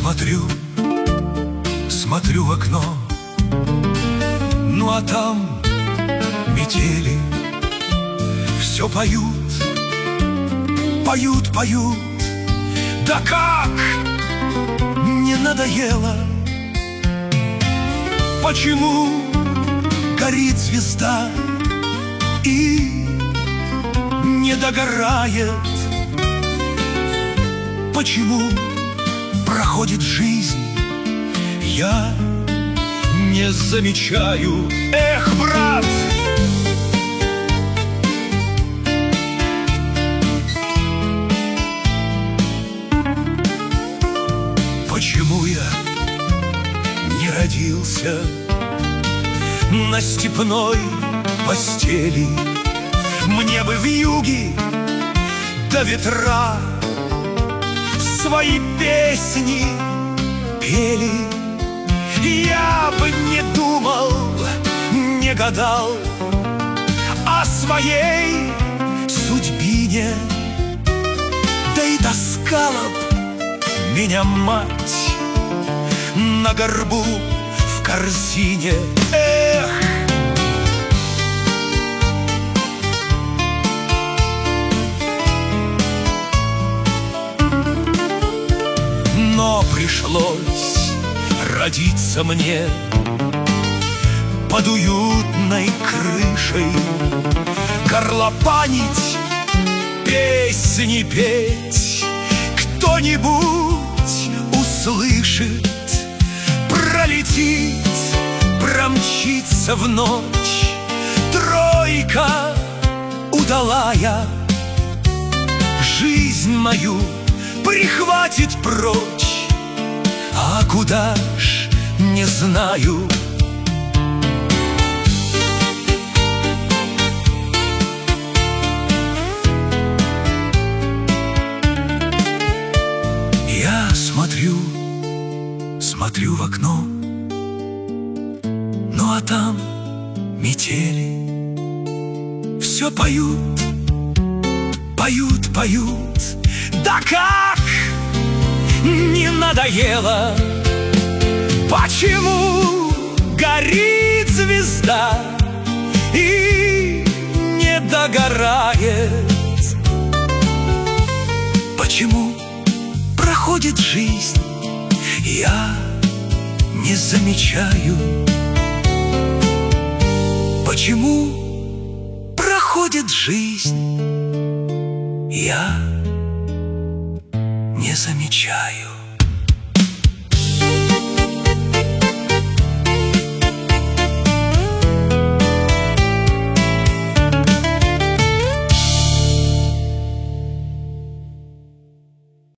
смотрю в окно, ну а там метели все поют, поют, поют. Да как не надоело? Почему горит звезда и не догорает? Почему проходит жизнь, я не замечаю? Эх, брат! Почему я не родился на степной постели? Мне бы вьюги до ветра свои песни пели. Я бы не думал, не гадал о своей судьбине, да и таскала б меня мать на горбу в корзине. Эх! Но пришлось родиться мне под уютной крышей, горлопанить, песни петь. Кто-нибудь услышит, пролетит, промчится в ночь тройка удалая, жизнь мою прихватит прочь, а куда ж не знаю. Я смотрю в окно, ну а там метели все поют, поют, поют. Да как не надоело? Почему горит звезда и не догорает? Почему проходит жизнь, я не замечаю? Почему проходит жизнь, я не замечаю?